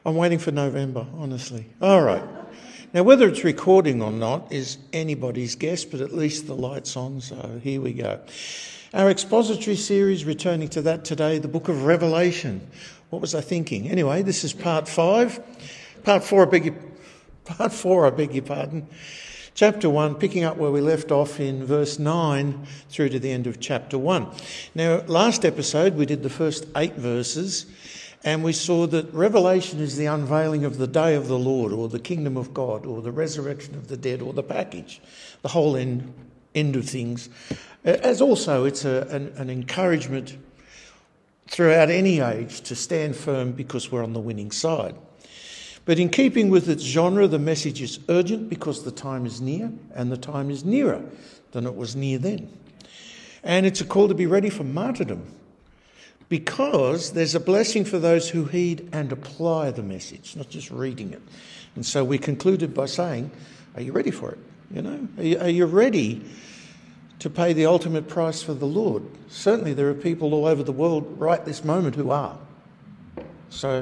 I'm waiting for November, honestly. All right. Now, whether it's recording or not is anybody's guess, but at least the light's on, so here we go. Our expository series, returning to that today, the book of Revelation. What was I thinking? Anyway, this is part 5. Part 4, I beg your pardon. Chapter 1, picking up where we left off in verse 9 through to the end of chapter 1. Now, last episode we did the first 8 verses, and we saw that Revelation is the unveiling of the day of the Lord, or the kingdom of God, or the resurrection of the dead, or the package, the whole end of things. As also it's an encouragement throughout any age to stand firm because we're on the winning side. But in keeping with its genre, the message is urgent because the time is near, and the time is nearer than it was near then. And it's a call to be ready for martyrdom, because there's a blessing for those who heed and apply the message, not just reading it. And so we concluded by saying, are you ready for it? You know, are you ready to pay the ultimate price for the Lord? Certainly there are people all over the world right this moment who are. So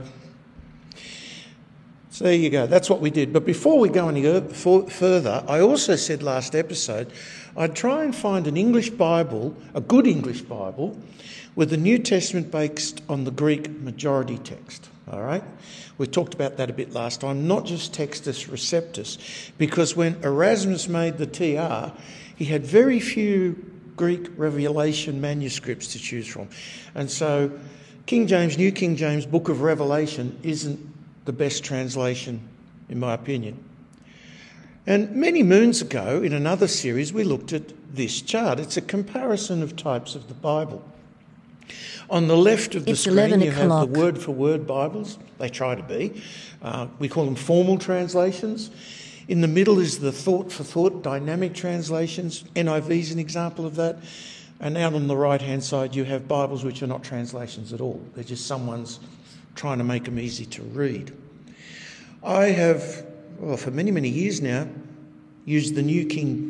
there you go. That's what we did. But before we go any further, I also said last episode I'd try and find an English Bible, a good English Bible, with the New Testament based on the Greek majority text. All right? We talked about that a bit last time, not just Textus Receptus, because when Erasmus made the TR, he had very few Greek Revelation manuscripts to choose from. And so King James, New King James, Book of Revelation isn't the best translation, in my opinion. And many moons ago, in another series, we looked at this chart. It's a comparison of types of the Bible. On the left of the screen, you have the word-for-word Bibles. They try to be. We call them formal translations. In the middle is the thought-for-thought dynamic translations. NIV is an example of that. And out on the right-hand side, you have Bibles which are not translations at all. They're just someone's trying to make them easy to read. I have, for many, many years now, used the New King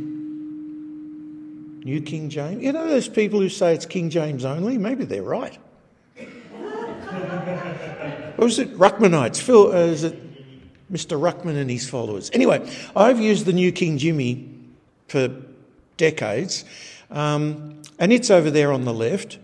James. You know those people who say it's King James only? Maybe they're right. Or is it Ruckmanites? Is it Mr. Ruckman and his followers? Anyway, I've used the New King Jimmy for decades, and it's over there on the left.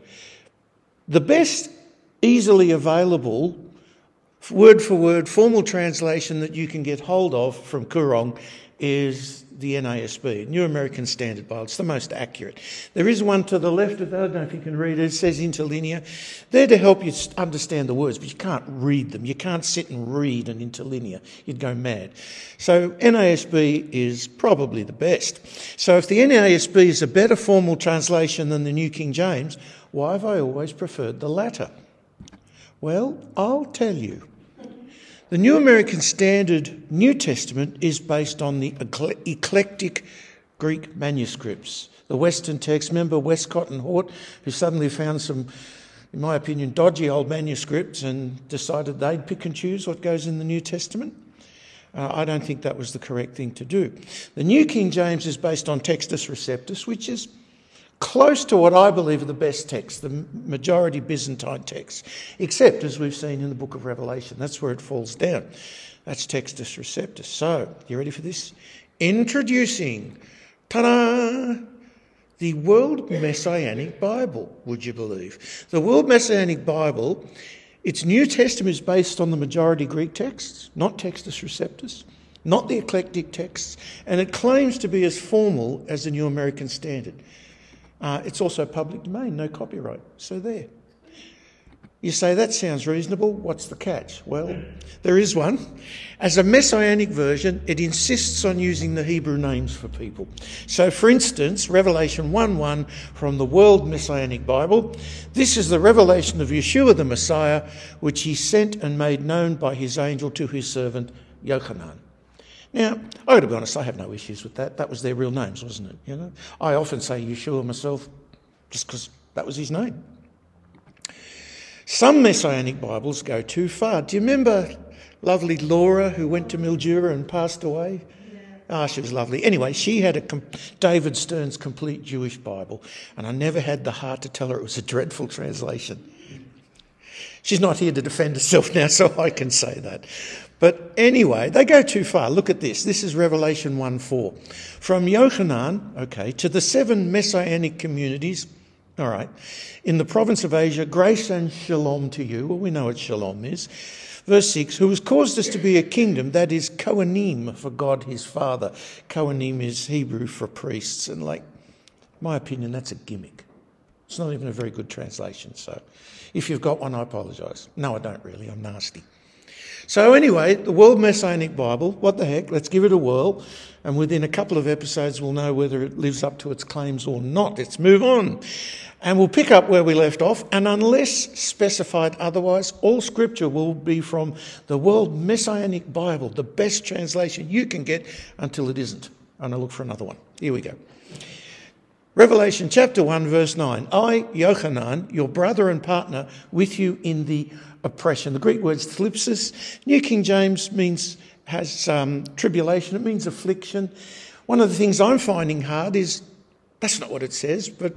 The best easily available word-for-word formal translation that you can get hold of from Koorong is the NASB, New American Standard Bible. It's the most accurate. There is one to the left of that. I don't know if you can read it. It says interlinear. They're to help you understand the words, but you can't read them. You can't sit and read an interlinear. You'd go mad. So NASB is probably the best. So if the NASB is a better formal translation than the New King James, why have I always preferred the latter? Well, I'll tell you. The New American Standard New Testament is based on the eclectic Greek manuscripts. The Western text, remember Westcott and Hort, who suddenly found some, in my opinion, dodgy old manuscripts and decided they'd pick and choose what goes in the New Testament? I don't think that was the correct thing to do. The New King James is based on Textus Receptus, which is close to what I believe are the best texts, the majority Byzantine texts, except, as we've seen in the book of Revelation, that's where it falls down. That's Textus Receptus. So, you ready for this? Introducing, ta-da, the World Messianic Bible, would you believe? The World Messianic Bible, its New Testament is based on the majority Greek texts, not Textus Receptus, not the eclectic texts, and it claims to be as formal as the New American Standard. It's also public domain, no copyright. So there. You say, that sounds reasonable. What's the catch? Well, there is one. As a messianic version, it insists on using the Hebrew names for people. So, for instance, Revelation 1:1 from the World Messianic Bible, this is the revelation of Yeshua the Messiah, which he sent and made known by his angel to his servant Yochanan. Now, I've got to be honest, I have no issues with that. That was their real names, wasn't it? You know, I often say Yeshua myself just because that was his name. Some Messianic Bibles go too far. Do you remember lovely Laura who went to Mildura and passed away? Ah, she was lovely. Anyway, she had David Stern's Complete Jewish Bible, and I never had the heart to tell her it was a dreadful translation. She's not here to defend herself now, so I can say that. But anyway, they go too far. Look at this. This is Revelation 1:4. From Yochanan, to the 7 Messianic communities, all right, in the province of Asia, grace and shalom to you. Well, we know what shalom is. Verse 6, who has caused us to be a kingdom, that is Kohanim for God his Father. Kohanim is Hebrew for priests. And my opinion, that's a gimmick. It's not even a very good translation. So if you've got one, I apologise. No, I don't really. I'm nasty. So anyway, the World Messianic Bible, what the heck, let's give it a whirl. And within a couple of episodes, we'll know whether it lives up to its claims or not. Let's move on. And we'll pick up where we left off. And unless specified otherwise, all scripture will be from the World Messianic Bible, the best translation you can get until it isn't. And I'll look for another one. Here we go. Revelation chapter 1, verse 9. I, Yochanan, your brother and partner, with you in the oppression. The Greek word is thlipsis. New King James has tribulation. It means affliction. One of the things I'm finding hard is, that's not what it says, but,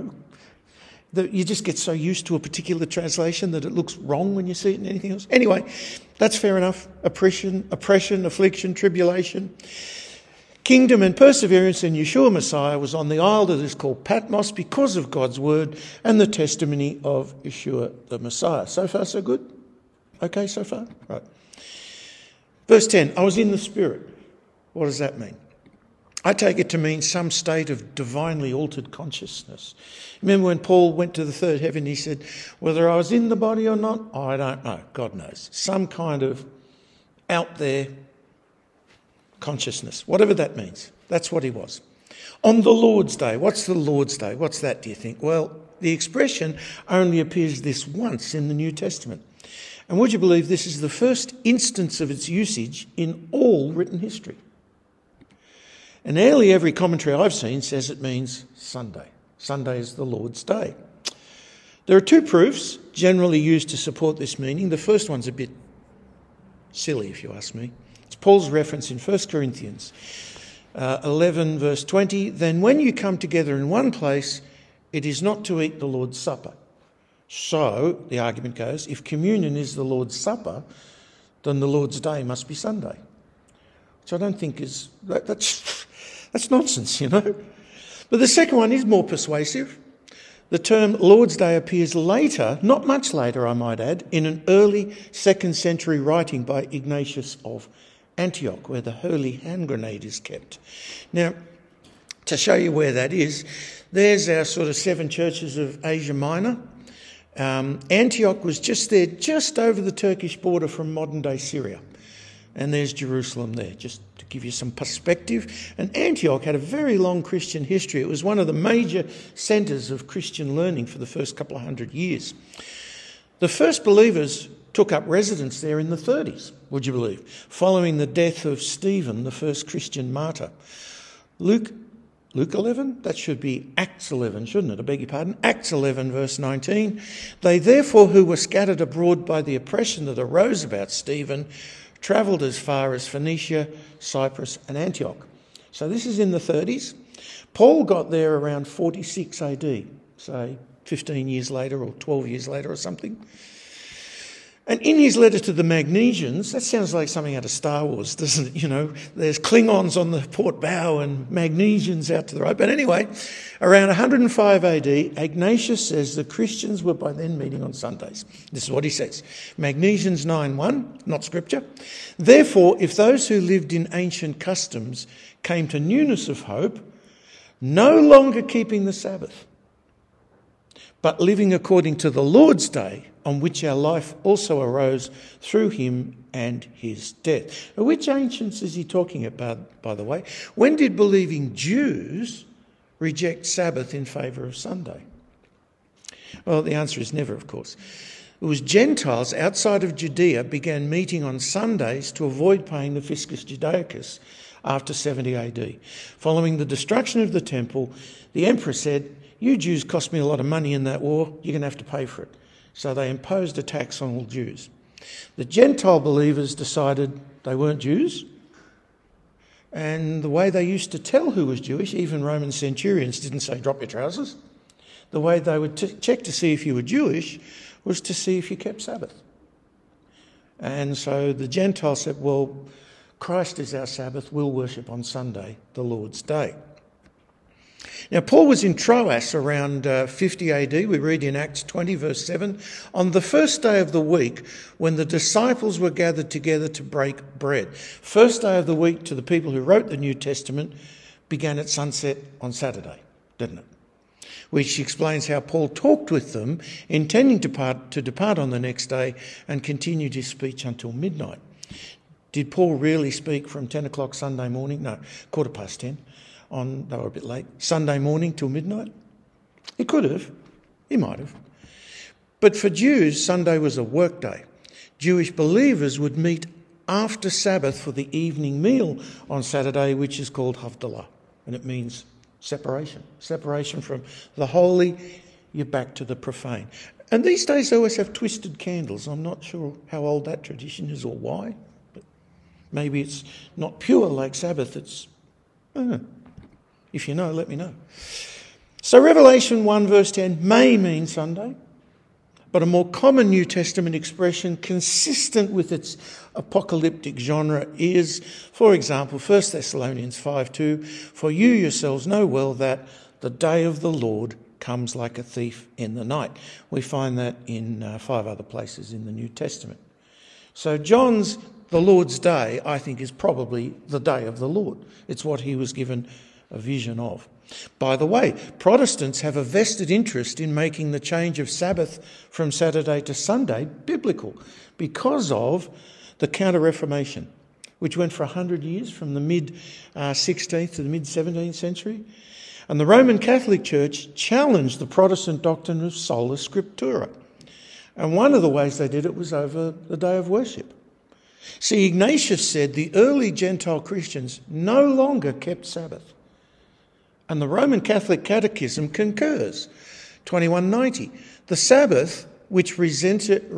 you just get so used to a particular translation that it looks wrong when you see it in anything else. Anyway, that's fair enough. Oppression, affliction, tribulation. Kingdom and perseverance in Yeshua Messiah was on the isle that is called Patmos because of God's word and the testimony of Yeshua the Messiah. So far, so good? Okay, so far? Right. Verse 10, I was in the Spirit. What does that mean? I take it to mean some state of divinely altered consciousness. Remember when Paul went to the third heaven, he said, whether I was in the body or not, I don't know. God knows. Some kind of out there consciousness, whatever that means. That's what he was. On the Lord's Day. What's the Lord's Day? What's that, do you think? Well, the expression only appears this once in the New Testament. And would you believe this is the first instance of its usage in all written history? And nearly every commentary I've seen says it means Sunday. Sunday is the Lord's Day. There are 2 proofs generally used to support this meaning. The first one's a bit silly, if you ask me. It's Paul's reference in 1 Corinthians 11, verse 20. Then when you come together in one place, it is not to eat the Lord's Supper. So, the argument goes, if communion is the Lord's Supper, then the Lord's Day must be Sunday. Which I don't think is... That's nonsense, But the second one is more persuasive. The term Lord's Day appears later, not much later I might add, in an early 2nd century writing by Ignatius of Antioch, where the holy hand grenade is kept. Now, to show you where that is, there's our sort of 7 churches of Asia Minor. Antioch was just there, just over the Turkish border from modern-day Syria. And there's Jerusalem there, just to give you some perspective. And Antioch had a very long Christian history. It was one of the major centres of Christian learning for the first couple of 100 years. The first believers took up residence there in the 30s, would you believe, following the death of Stephen, the first Christian martyr. Luke 11? That should be Acts 11, shouldn't it? I beg your pardon. Acts 11, verse 19. They therefore who were scattered abroad by the oppression that arose about Stephen travelled as far as Phoenicia, Cyprus and Antioch. So this is in the 30s. Paul got there around 46 AD, say 15 years later or 12 years later or something. And in his letter to the Magnesians, that sounds like something out of Star Wars, doesn't it? There's Klingons on the port bow and Magnesians out to the right. But anyway, around 105 AD, Ignatius says the Christians were by then meeting on Sundays. This is what he says. Magnesians 9:1, not scripture. Therefore, if those who lived in ancient customs came to newness of hope, no longer keeping the Sabbath, but living according to the Lord's day, on which our life also arose through him and his death. Now, which ancients is he talking about, by the way? When did believing Jews reject Sabbath in favour of Sunday? Well, the answer is never, of course. It was Gentiles outside of Judea began meeting on Sundays to avoid paying the Fiscus Judaicus after 70 AD. Following the destruction of the temple, the emperor said, "You Jews cost me a lot of money in that war, you're going to have to pay for it." So they imposed a tax on all Jews. The Gentile believers decided they weren't Jews. And the way they used to tell who was Jewish, even Roman centurions didn't say, "Drop your trousers." The way they would check to see if you were Jewish was to see if you kept Sabbath. And so the Gentiles said, well, Christ is our Sabbath, we'll worship on Sunday, the Lord's Day. Now, Paul was in Troas around 50 AD. We read in Acts 20, verse 7, on the first day of the week, when the disciples were gathered together to break bread. First day of the week to the people who wrote the New Testament began at sunset on Saturday, didn't it? Which explains how Paul talked with them, intending to depart on the next day and continued his speech until midnight. Did Paul really speak from 10 o'clock Sunday morning? No, 10:15. They were a bit late, Sunday morning till midnight? He could have. He might have. But for Jews, Sunday was a work day. Jewish believers would meet after Sabbath for the evening meal on Saturday, which is called Havdalah, and it means separation. Separation from the holy, you're back to the profane. And these days they always have twisted candles. I'm not sure how old that tradition is or why, but maybe it's not pure like Sabbath. It's, I don't know. If you know, let me know. So Revelation 1 verse 10 may mean Sunday, but a more common New Testament expression consistent with its apocalyptic genre is, for example, 1 Thessalonians 5:2, for you yourselves know well that the day of the Lord comes like a thief in the night. We find that in 5 other places in the New Testament. So John's the Lord's day, I think, is probably the day of the Lord. It's what he was given a vision of. By the way, Protestants have a vested interest in making the change of Sabbath from Saturday to Sunday biblical because of the Counter-Reformation, which went for 100 years from the mid-16th to the mid-17th century. And the Roman Catholic Church challenged the Protestant doctrine of sola scriptura. And one of the ways they did it was over the day of worship. See, Ignatius said the early Gentile Christians no longer kept Sabbath. And the Roman Catholic Catechism concurs. 2190. The Sabbath, which represented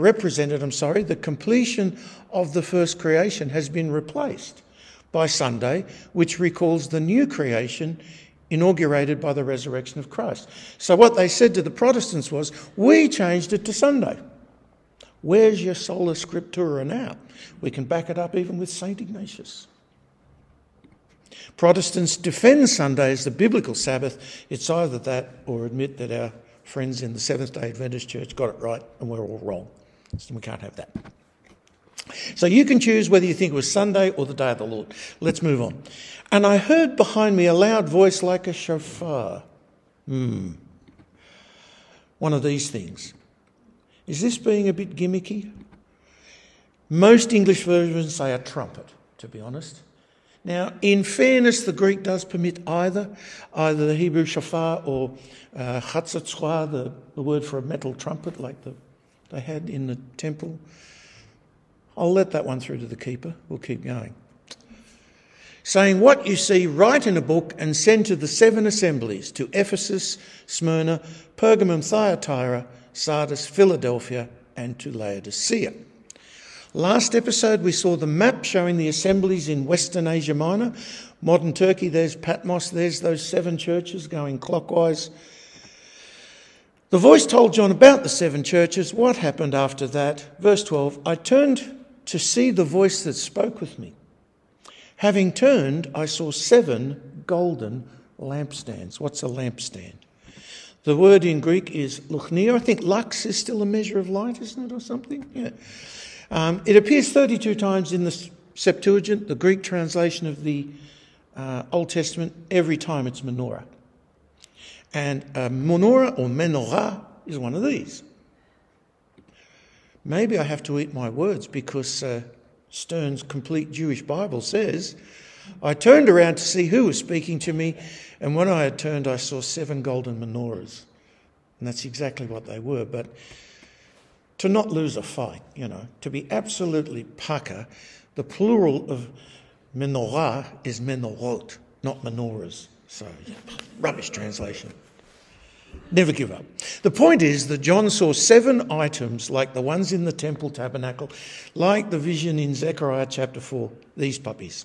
the completion of the first creation, has been replaced by Sunday, which recalls the new creation inaugurated by the resurrection of Christ. So what they said to the Protestants was, we changed it to Sunday. Where's your sola scriptura now? We can back it up even with St. Ignatius. Protestants defend Sunday as the biblical Sabbath. It's either that or admit that our friends in the Seventh-day Adventist Church got it right and we're all wrong. So we can't have that. So you can choose whether you think it was Sunday or the day of the Lord. Let's move on. And I heard behind me a loud voice like a shofar. One of these things. Is this being a bit gimmicky? Most English versions say a trumpet, to be honest. Now, in fairness, the Greek does permit either the Hebrew shofar or chatzatzwa, the word for a metal trumpet like they had in the temple. I'll let that one through to the keeper. We'll keep going. Saying, what you see, write in a book and send to the 7 assemblies, to Ephesus, Smyrna, Pergamum, Thyatira, Sardis, Philadelphia, and to Laodicea. Last episode, we saw the map showing the assemblies in Western Asia Minor. Modern Turkey, there's Patmos, there's those 7 churches going clockwise. The voice told John about the 7 churches. What happened after that? Verse 12, I turned to see the voice that spoke with me. Having turned, I saw 7 golden lampstands. What's a lampstand? The word in Greek is luchnia. I think lux is still a measure of light, isn't it, or something? Yeah. It appears 32 times in the Septuagint, the Greek translation of the Old Testament. Every time it's menorah. And menorah or menorah is one of these. Maybe I have to eat my words because Stern's Complete Jewish Bible says, I turned around to see who was speaking to me, and when I had turned I saw 7 golden menorahs. And that's exactly what they were. But to not lose a fight, to be absolutely pucker, the plural of menorah is menorot, not menorahs. So, rubbish translation. Never give up. The point is that John saw 7 items like the ones in the temple tabernacle, like the vision in Zechariah chapter 4, these puppies.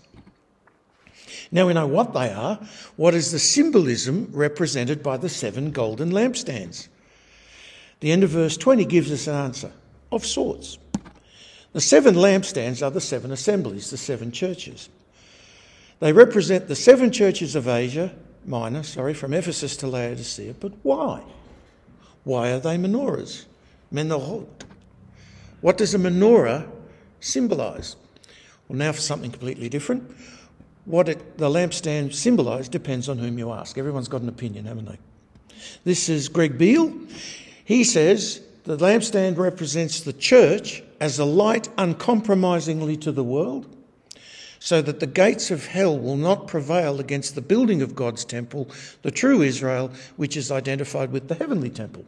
Now we know what they are. What is the symbolism represented by the 7 golden lampstands? The end of verse 20 gives us an answer of sorts. The 7 lampstands are the 7 assemblies, the 7 churches. They represent the 7 churches of Asia Minor, from Ephesus to Laodicea. But why? Why are they menorahs? Menorot. What does a menorah symbolise? Well, now for something completely different. What the lampstand symbolise depends on whom you ask. Everyone's got an opinion, haven't they? This is Greg Beale. He says the lampstand represents the church as a light uncompromisingly to the world, so that the gates of hell will not prevail against the building of God's temple, the true Israel, which is identified with the heavenly temple.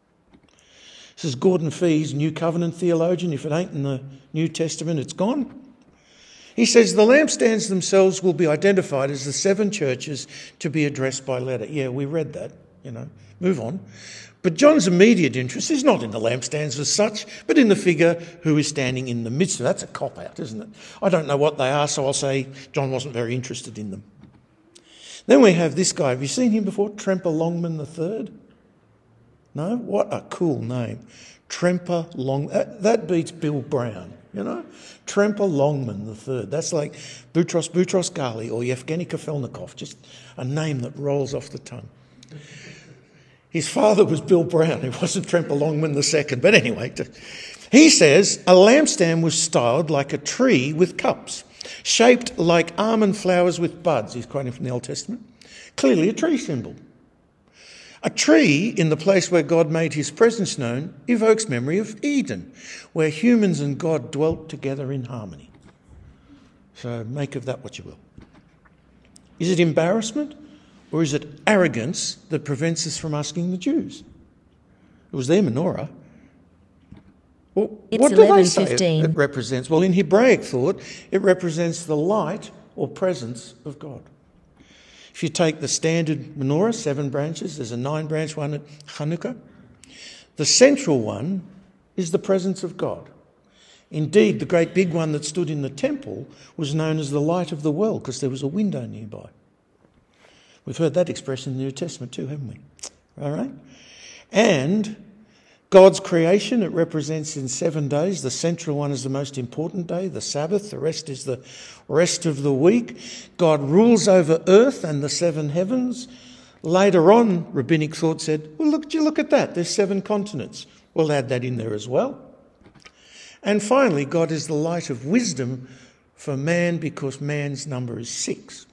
This is Gordon Fee's New Covenant theologian. If it ain't in the New Testament, it's gone. He says the lampstands themselves will be identified as the 7 churches to be addressed by letter. Yeah, we read that, move on. But John's immediate interest is not in the lampstands as such, but in the figure who is standing in the midst of. That's a cop-out, isn't it? I don't know what they are, so I'll say John wasn't very interested in them. Then we have this guy. Have you seen him before? Tremper Longman III? No? What a cool name. Tremper Longman. That beats Bill Brown, Tremper Longman III. That's like Boutros Ghali or Yevgeny Kafelnikov, just a name that rolls off the tongue. His father was Bill Brown. It wasn't Tremper Longman II. But anyway, he says a lampstand was styled like a tree with cups, shaped like almond flowers with buds. He's quoting from the Old Testament. Clearly a tree symbol. A tree in the place where God made his presence known evokes memory of Eden, where humans and God dwelt together in harmony. So make of that what you will. Is it embarrassment? Or is it arrogance that prevents us from asking the Jews? It was their menorah. Well, what do they say it represents? Well, in Hebraic thought, it represents the light or presence of God. If you take the standard menorah, 7 branches, there's a 9-branch one at Hanukkah. The central one is the presence of God. Indeed, the great big one that stood in the temple was known as the light of the world because there was a window nearby. We've heard that expression in the New Testament too, haven't we? All right? And God's creation, it represents in 7 days. The central one is the most important day, the Sabbath. The rest is the rest of the week. God rules over earth and the 7 heavens. Later on, rabbinic thought said, well, look at that. There's 7 continents. We'll add that in there as well. And finally, God is the light of wisdom for man because man's number is 6.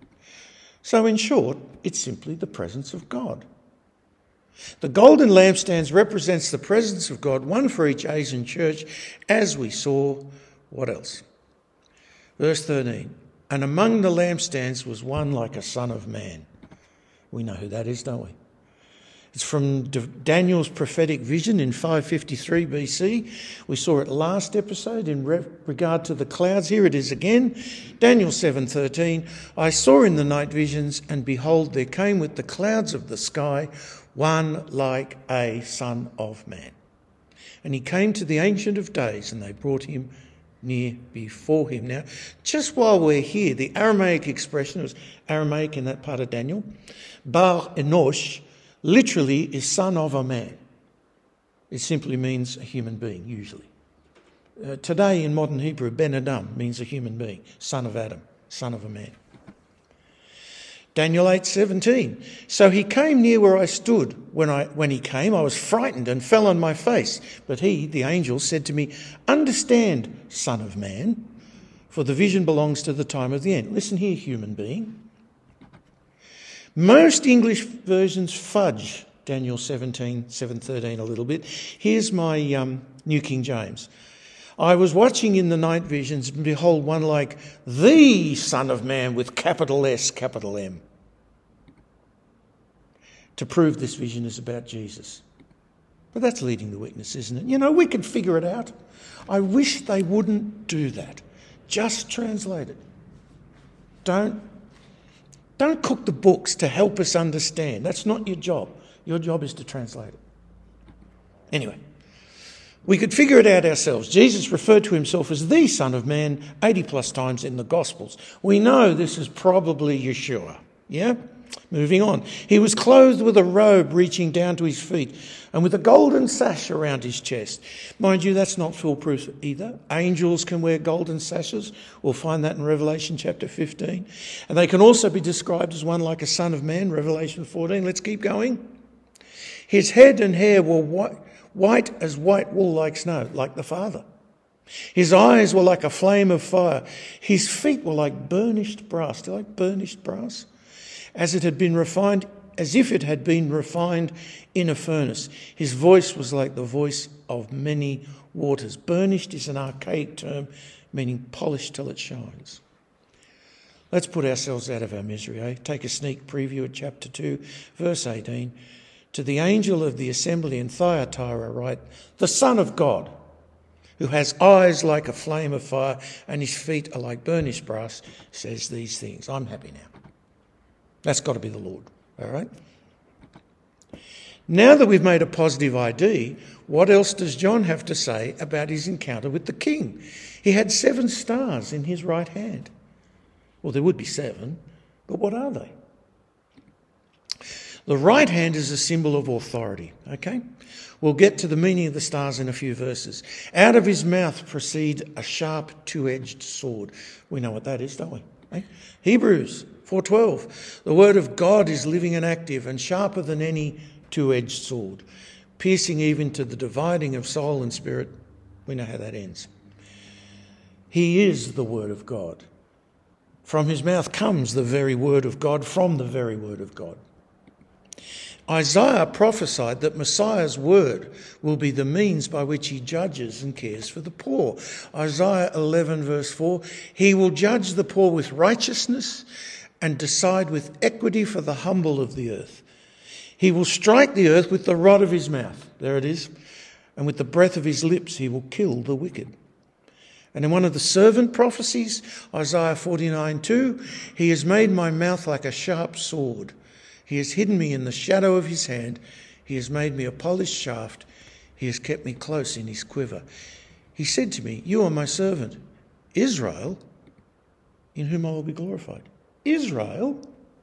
So in short, it's simply the presence of God. The golden lampstands represents the presence of God, one for each Asian church, as we saw. What else? Verse 13. And among the lampstands was one like a son of man. We know who that is, don't we? It's from Daniel's prophetic vision in 553 BC. We saw it last episode in regard to the clouds. Here it is again. Daniel 7:13. I saw in the night visions, and behold, there came with the clouds of the sky one like a son of man. And he came to the Ancient of Days, and they brought him near before him. Now, just while we're here, the Aramaic expression, it was Aramaic in that part of Daniel, Bar Enosh, literally is son of a man. It simply means a human being, usually. Today in modern Hebrew, Ben Adam means a human being, son of Adam, son of a man. Daniel 8:17. So he came near where I stood. When he came, I was frightened and fell on my face. But he, the angel, said to me, understand, son of man, for the vision belongs to the time of the end. Listen here, human being. Most English versions fudge Daniel 7:13 a little bit. Here's my New King James. I was watching in the night visions, and behold, one like the Son of Man with capital S, capital M. To prove this vision is about Jesus. But that's leading the witness, isn't it? We can figure it out. I wish they wouldn't do that. Just translate it. Don't cook the books to help us understand. That's not your job. Your job is to translate it. Anyway, we could figure it out ourselves. Jesus referred to himself as the Son of Man 80 plus times in the Gospels. We know this is probably Yeshua, yeah? Moving on. He was clothed with a robe reaching down to his feet and with a golden sash around his chest. Mind you, that's not foolproof either. Angels can wear golden sashes. We'll find that in Revelation chapter 15. And they can also be described as one like a son of man, Revelation 14. Let's keep going. His head and hair were white as white wool like snow, like the Father. His eyes were like a flame of fire. His feet were like burnished brass. Do you like burnished brass? As if it had been refined in a furnace. His voice was like the voice of many waters. Burnished is an archaic term meaning polished till it shines. Let's put ourselves out of our misery, eh? Take a sneak preview at chapter 2, verse 18. To the angel of the assembly in Thyatira write, the Son of God, who has eyes like a flame of fire and his feet are like burnished brass, says these things. I'm happy now. That's got to be the Lord, all right? Now that we've made a positive ID, what else does John have to say about his encounter with the king? He had 7 stars in his right hand. Well, there would be 7, but what are they? The right hand is a symbol of authority, okay? We'll get to the meaning of the stars in a few verses. Out of his mouth proceed a sharp, 2-edged sword. We know what that is, don't we? Eh? Hebrews 4:12. The word of God is living and active and sharper than any 2-edged sword, piercing even to the dividing of soul and spirit. We know how that ends. He is the word of God. From his mouth comes the very word of God, from the very word of God. Isaiah prophesied that Messiah's word will be the means by which he judges and cares for the poor. Isaiah 11 verse 4, he will judge the poor with righteousness and decide with equity for the humble of the earth. He will strike the earth with the rod of his mouth. There it is. And with the breath of his lips he will kill the wicked. And in one of the servant prophecies, Isaiah 49:2, he has made my mouth like a sharp sword. He has hidden me in the shadow of his hand. He has made me a polished shaft. He has kept me close in his quiver. He said to me, you are my servant, Israel, in whom I will be glorified. Israel?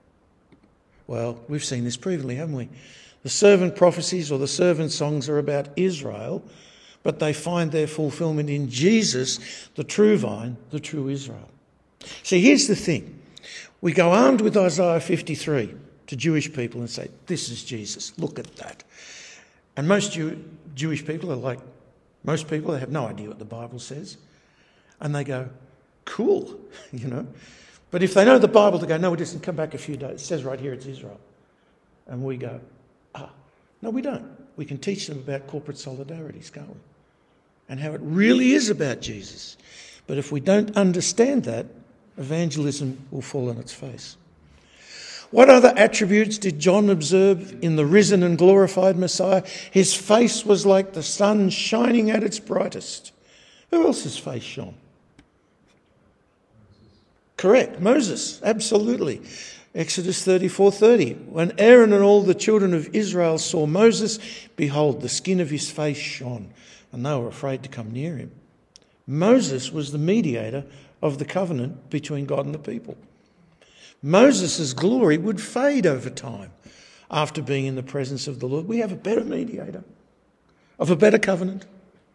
Well, we've seen this previously, haven't we? The servant prophecies or the servant songs are about Israel, but they find their fulfillment in Jesus, the true vine, the true Israel. See, here's the thing. We go armed with Isaiah 53 to Jewish people and say, this is Jesus, look at that. And most Jewish people are like most people, they have no idea what the Bible says. And they go, cool, you know. But if they know the Bible, they go, no, it doesn't, come back a few days. It says right here it's Israel. And we go, no, we don't. We can teach them about corporate solidarities, can't we? And how it really is about Jesus. But if we don't understand that, evangelism will fall on its face. What other attributes did John observe in the risen and glorified Messiah? His face was like the sun shining at its brightest. Who else's face shone? Correct, Moses, absolutely. Exodus 34:30. When Aaron and all the children of Israel saw Moses, behold, the skin of his face shone, and they were afraid to come near him. Moses was the mediator of the covenant between God and the people. Moses' glory would fade over time after being in the presence of the Lord. We have a better mediator of a better covenant.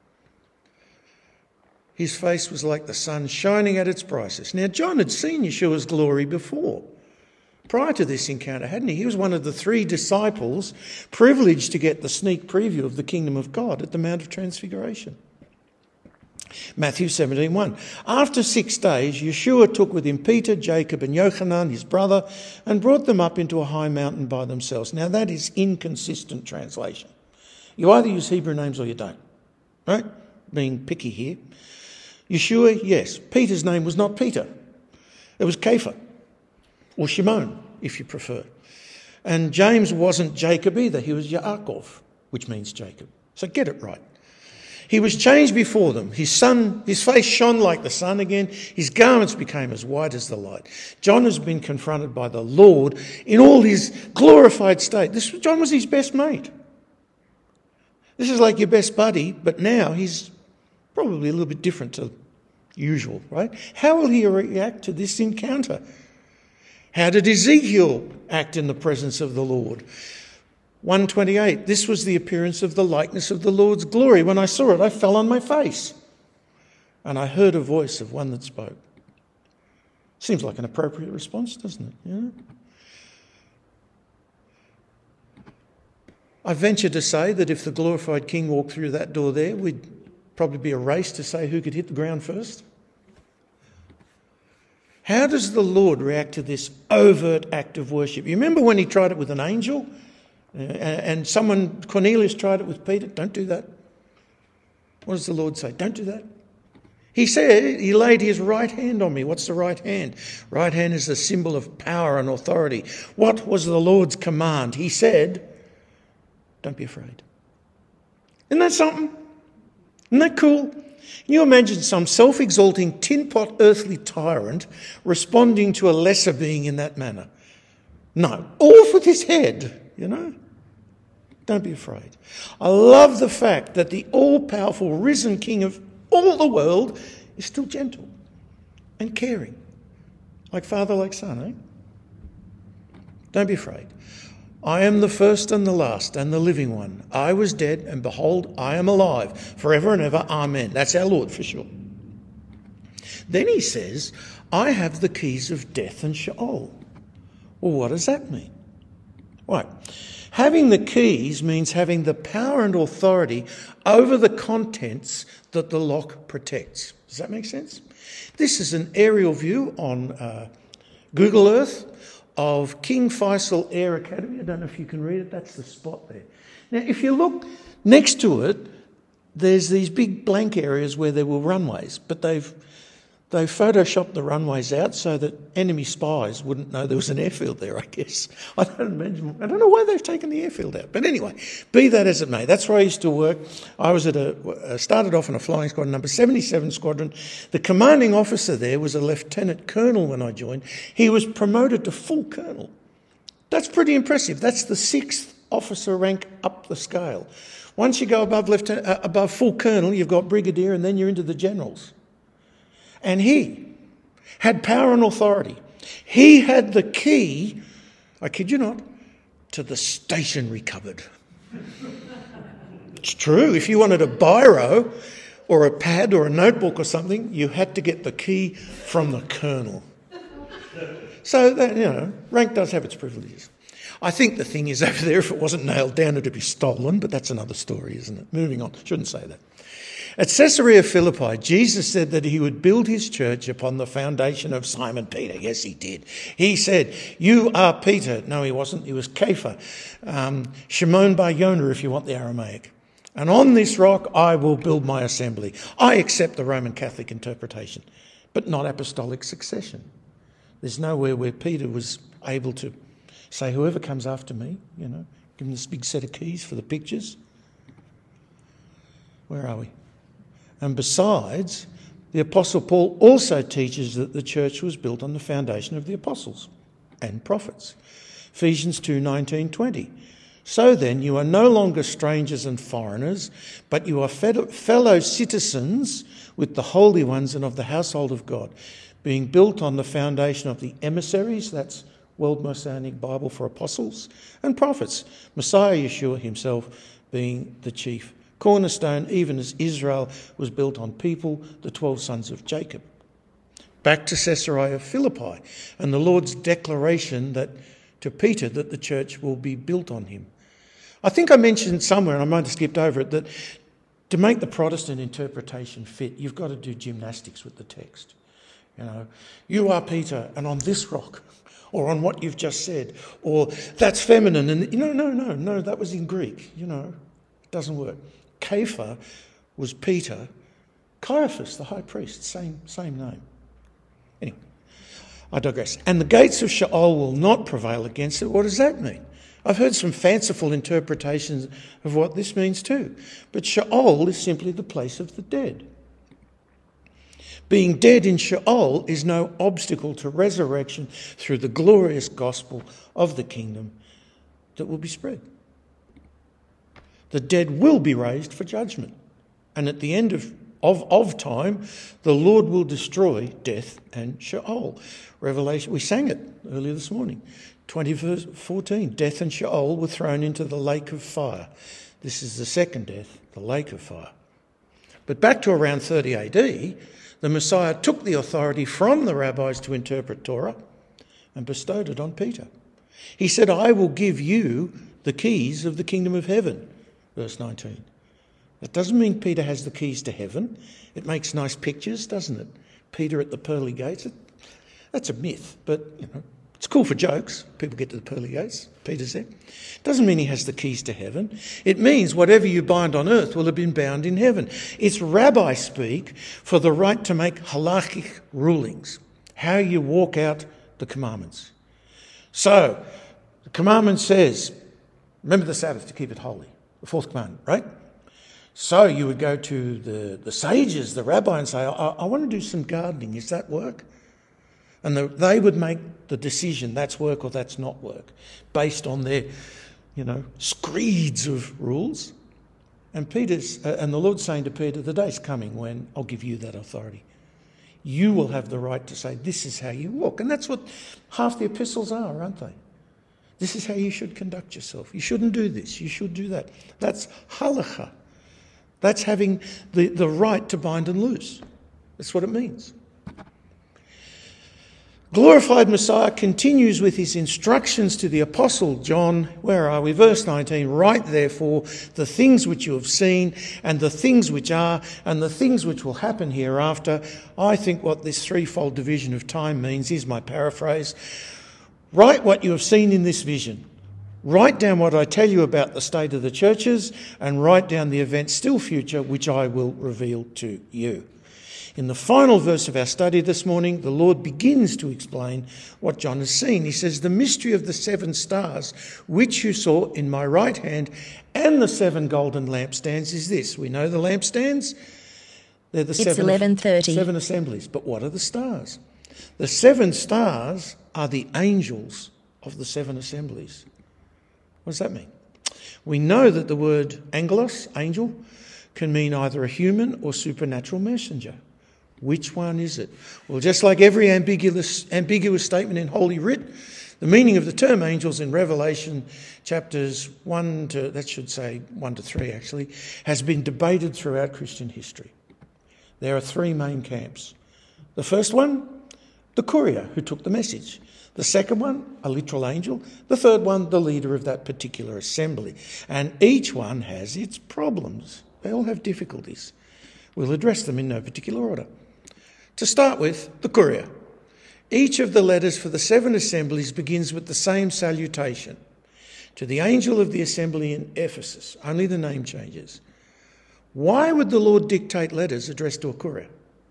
His face was like the sun shining at its brightest. Now, John had seen Yeshua's glory before, prior to this encounter, hadn't he? He was one of the 3 disciples privileged to get the sneak preview of the kingdom of God at the Mount of Transfiguration. Matthew 17:1. After 6 days, Yeshua took with him Peter, Jacob and Yochanan, his brother, and brought them up into a high mountain by themselves. Now, that is inconsistent translation. You either use Hebrew names or you don't, right? Being picky here. Yeshua, yes. Peter's name was not Peter. It was Kepha, or Shimon, if you prefer. And James wasn't Jacob either. He was Yaakov, which means Jacob. So get it right. He was changed before them. His face shone like the sun again. His garments became as white as the light. John has been confronted by the Lord in all his glorified state. John was his best mate. This is like your best buddy, but now he's probably a little bit different to usual, right? How will he react to this encounter? How did Ezekiel act in the presence of the Lord? 1:28, this was the appearance of the likeness of the Lord's glory. When I saw it, I fell on my face, and I heard a voice of one that spoke. Seems like an appropriate response, doesn't it? Yeah. I venture to say that if the glorified King walked through that door there, we'd probably be a race to say who could hit the ground first. How does the Lord react to this overt act of worship? You remember when he tried it with an angel? And Cornelius tried it with Peter? Don't do that. What does the Lord say? Don't do that. He said he laid his right hand on me. What's the right hand? Right hand is a symbol of power and authority. What was the Lord's command? He said, don't be afraid. Isn't that something? Isn't that cool? Can you imagine some self-exalting tin-pot earthly tyrant responding to a lesser being in that manner? No, off with his head, you know. Don't be afraid. I love the fact that the all-powerful risen King of all the world is still gentle and caring. Like father, like son, eh? Don't be afraid. I am the first and the last and the living one. I was dead, and behold, I am alive forever and ever. Amen. That's our Lord for sure. Then he says, I have the keys of death and Sheol. Well, what does that mean? Right. Having the keys means having the power and authority over the contents that the lock protects. Does that make sense? This is an aerial view on Google Earth of King Faisal Air Academy. I don't know if you can read it. That's the spot there. Now, if you look next to it, there's these big blank areas where there were runways, but they've photoshopped the runways out so that enemy spies wouldn't know there was an airfield there, I guess. I don't know why they've taken the airfield out. But anyway, be that as it may, that's where I used to work. I was started off in a flying squadron, number 77 squadron. The commanding officer there was a lieutenant colonel when I joined. He was promoted to full colonel. That's pretty impressive. That's the 6th officer rank up the scale. Once you go above full colonel, you've got brigadier, and then you're into the generals. And he had power and authority. He had the key, I kid you not, to the stationery cupboard. It's true. If you wanted a biro or a pad or a notebook or something, you had to get the key from the colonel. So, that, rank does have its privileges. I think the thing is over there, if it wasn't nailed down, it'd be stolen, but that's another story, isn't it? Moving on. Shouldn't say that. At Caesarea Philippi, Jesus said that he would build his church upon the foundation of Simon Peter. Yes, he did. He said, you are Peter. No, he wasn't. He was Kepha. Shimon bar Yonah, if you want the Aramaic. And on this rock I will build my assembly. I accept the Roman Catholic interpretation, but not apostolic succession. There's nowhere where Peter was able to say, whoever comes after me, give him this big set of keys for the pictures. Where are we? And besides, the Apostle Paul also teaches that the church was built on the foundation of the apostles and prophets. Ephesians 2:19-20. So then, you are no longer strangers and foreigners, but you are fellow citizens with the holy ones and of the household of God, being built on the foundation of the emissaries, that's World Messianic Bible for apostles, and prophets, Messiah Yeshua himself being the chief cornerstone, even as Israel was built on people, the 12 sons of Jacob. Back to Caesarea Philippi and the Lord's declaration to Peter that the church will be built on him. I think I mentioned somewhere, and I might have skipped over it, that to make the Protestant interpretation fit, you've got to do gymnastics with the text. You are Peter, and on this rock, or on what you've just said, or that's feminine, and no, that was in Greek, it doesn't work. Kepha was Peter. Caiaphas, the high priest, same name. Anyway, I digress. And the gates of Sheol will not prevail against it. What does that mean? I've heard some fanciful interpretations of what this means too. But Sheol is simply the place of the dead. Being dead in Sheol is no obstacle to resurrection through the glorious gospel of the kingdom that will be spread. The dead will be raised for judgment. And at the end of of time, the Lord will destroy death and Sheol. Revelation, we sang it earlier this morning. 20 verse 14, death and Sheol were thrown into the lake of fire. This is the second death, the lake of fire. But back to around 30 AD, the Messiah took the authority from the rabbis to interpret Torah and bestowed it on Peter. He said, I will give you the keys of the kingdom of heaven, verse 19. That doesn't mean Peter has the keys to heaven. It makes nice pictures, doesn't it? Peter at the pearly gates. That's a myth, but it's cool for jokes. People get to the pearly gates. Peter's there. Doesn't mean he has the keys to heaven. It means whatever you bind on earth will have been bound in heaven. It's rabbi speak for the right to make halachic rulings, how you walk out the commandments. So, the commandment says, remember the Sabbath to keep it holy. The fourth commandment, right? So you would go to the sages, the rabbi, and say, I want to do some gardening. Does that work? And they would make the decision, that's work or that's not work, based on their, screeds of rules. And the Lord's saying to Peter, the day's coming when I'll give you that authority. You will have the right to say, this is how you walk. And that's what half the epistles are, aren't they? This is how you should conduct yourself. You shouldn't do this. You should do that. That's halakha. That's having the right to bind and loose. That's what it means. Glorified Messiah continues with his instructions to the Apostle John. Where are we? Verse 19. Write therefore the things which you have seen and the things which are and the things which will happen hereafter. I think what this threefold division of time means is my paraphrase. Write what you have seen in this vision. Write down what I tell you about the state of the churches and write down the events still future which I will reveal to you. In the final verse of our study this morning, the Lord begins to explain what John has seen. He says, the mystery of the 7 stars, which you saw in my right hand, and the 7 golden lampstands is this. We know the lampstands. They're the 7 assemblies. But what are the stars? The 7 stars are the angels of the 7 assemblies. What does that mean? We know that the word angelos, angel, can mean either a human or supernatural messenger. Which one is it? Well, just like every ambiguous statement in Holy Writ, the meaning of the term angels in Revelation chapters 1 to 3 actually, has been debated throughout Christian history. There are 3 main camps. The first one, the courier who took the message. The second one, a literal angel. The third one, the leader of that particular assembly. And each one has its problems. They all have difficulties. We'll address them in no particular order. To start with, the courier. Each of the letters for the 7 assemblies begins with the same salutation. To the angel of the assembly in Ephesus. Only the name changes. Why would the Lord dictate letters addressed to a courier?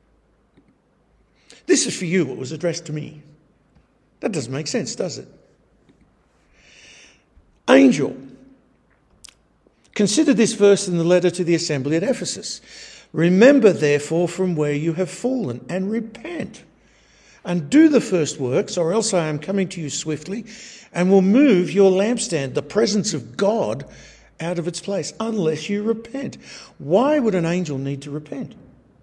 This is for you, it was addressed to me. That doesn't make sense, does it? Angel. Consider this verse in the letter to the assembly at Ephesus. Remember, therefore, from where you have fallen, and repent, and do the first works, or else I am coming to you swiftly, and will move your lampstand, the presence of God, out of its place, unless you repent. Why would an angel need to repent?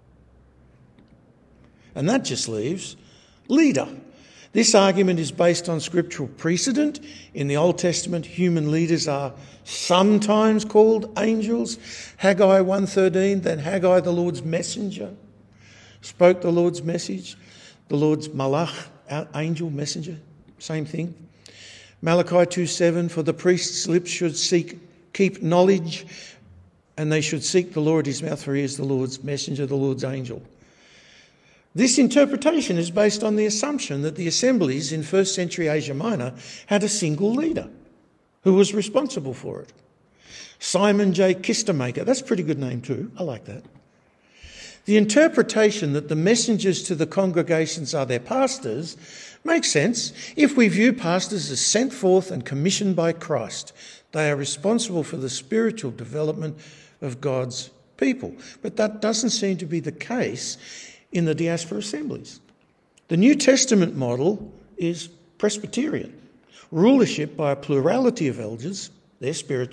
And that just leaves leader. This argument is based on scriptural precedent. In the Old Testament, human leaders are sometimes called angels. Haggai 1:13, then Haggai, the Lord's messenger, spoke the Lord's message. The Lord's malach, angel, messenger, same thing. Malachi 2:7, for the priest's lips should keep knowledge, and they should seek the Lord at his mouth, for he is the Lord's messenger, the Lord's angel. This interpretation is based on the assumption that the assemblies in 1st century Asia Minor had a single leader who was responsible for it. Simon J. Kistemaker, that's a pretty good name too, I like that. The interpretation that the messengers to the congregations are their pastors makes sense if we view pastors as sent forth and commissioned by Christ. They are responsible for the spiritual development of God's people. But that doesn't seem to be the case in the diaspora assemblies. The New Testament model is Presbyterian, rulership by a plurality of elders, their spiritual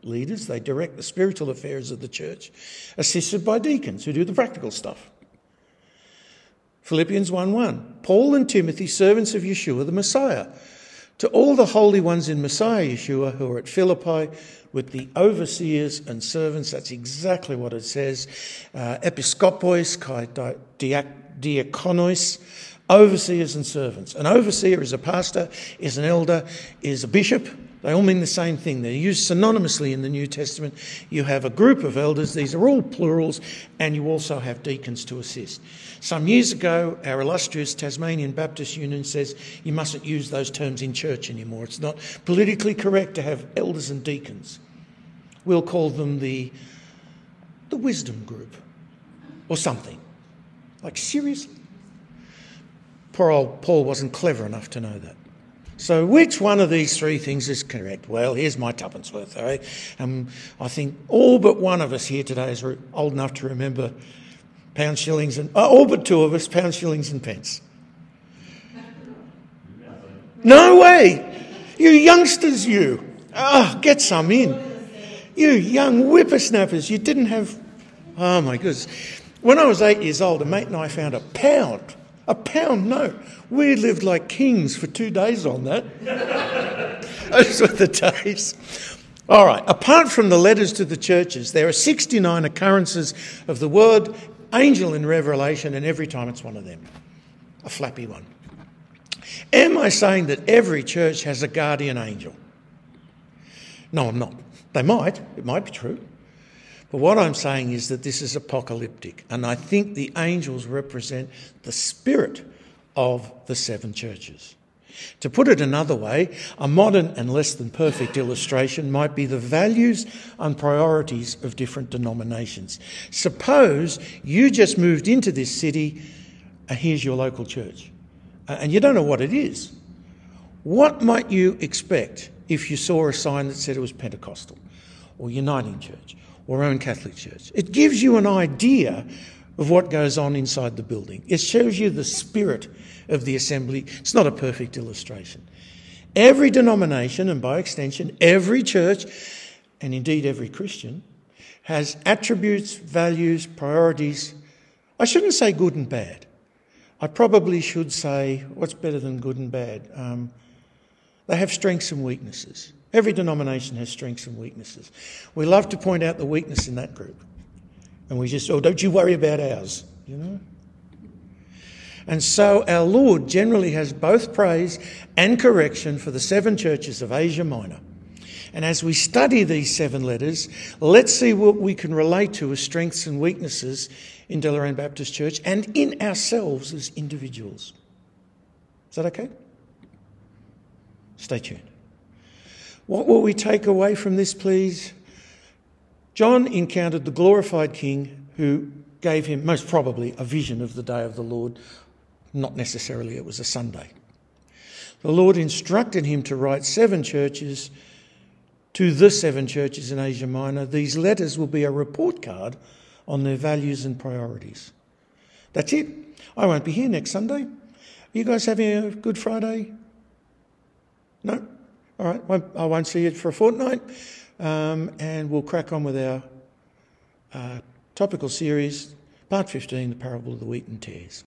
leaders. They direct the spiritual affairs of the church, assisted by deacons who do the practical stuff. Philippians 1:1, Paul and Timothy, servants of Yeshua the Messiah, to all the holy ones in Messiah Yeshua who are at Philippi with the overseers and servants. That's exactly what it says. Episkopos kai diakonos, overseers and servants. An overseer is a pastor, is an elder, is a bishop. They all mean the same thing. They're used synonymously in the New Testament. You have a group of elders. These are all plurals, and you also have deacons to assist. Some years ago, our illustrious Tasmanian Baptist Union says you mustn't use those terms in church anymore. It's not politically correct to have elders and deacons. We'll call them the wisdom group or something. Like, seriously? Poor old Paul wasn't clever enough to know that. So which one of these three things is correct? Well, here's my tuppence worth. I think all but one of us here today is old enough to remember pounds, shillings, and all but two of us, pounds, shillings, and pence. No way! You youngsters, you. Get some in. You young whippersnappers, you didn't have... Oh, my goodness. When I was 8 years old, a mate and I found a pound note. We lived like kings for 2 days on that. Those were the days. All right, apart from the letters to the churches, there are 69 occurrences of the word angel in Revelation, and every time it's one of them, a flappy one. Am I saying that every church has a guardian angel? No, I'm not. They might. It might be true. But what I'm saying is that this is apocalyptic, and I think the angels represent the spirit of the seven churches. To put it another way, a modern and less than perfect illustration might be the values and priorities of different denominations. Suppose you just moved into this city and here's your local church, and you don't know what it is. What might you expect if you saw a sign that said it was Pentecostal or Uniting Church or Roman Catholic Church? It gives you an idea of what goes on inside the building. It shows you the spirit of the assembly. It's not a perfect illustration. Every denomination, and by extension every church, and indeed every Christian, has attributes, values, priorities. I shouldn't say good and bad. I probably should say, what's better than good and bad? They have strengths and weaknesses. Every denomination has strengths and weaknesses. We love to point out the weakness in that group. And we just, don't you worry about ours, you know? And so our Lord generally has both praise and correction for the seven churches of Asia Minor. And as we study these seven letters, let's see what we can relate to as strengths and weaknesses in Deloraine Baptist Church and in ourselves as individuals. Is that okay? Stay tuned. What will we take away from this, please? John encountered the glorified King who gave him, most probably, a vision of the day of the Lord. Not necessarily it was a Sunday. The Lord instructed him to write seven churches to the seven churches in Asia Minor. These letters will be a report card on their values and priorities. That's it. I won't be here next Sunday. Are you guys having a Good Friday? No? All right, I won't see you for a fortnight. And we'll crack on with our topical series, part 15, the parable of the wheat and tares.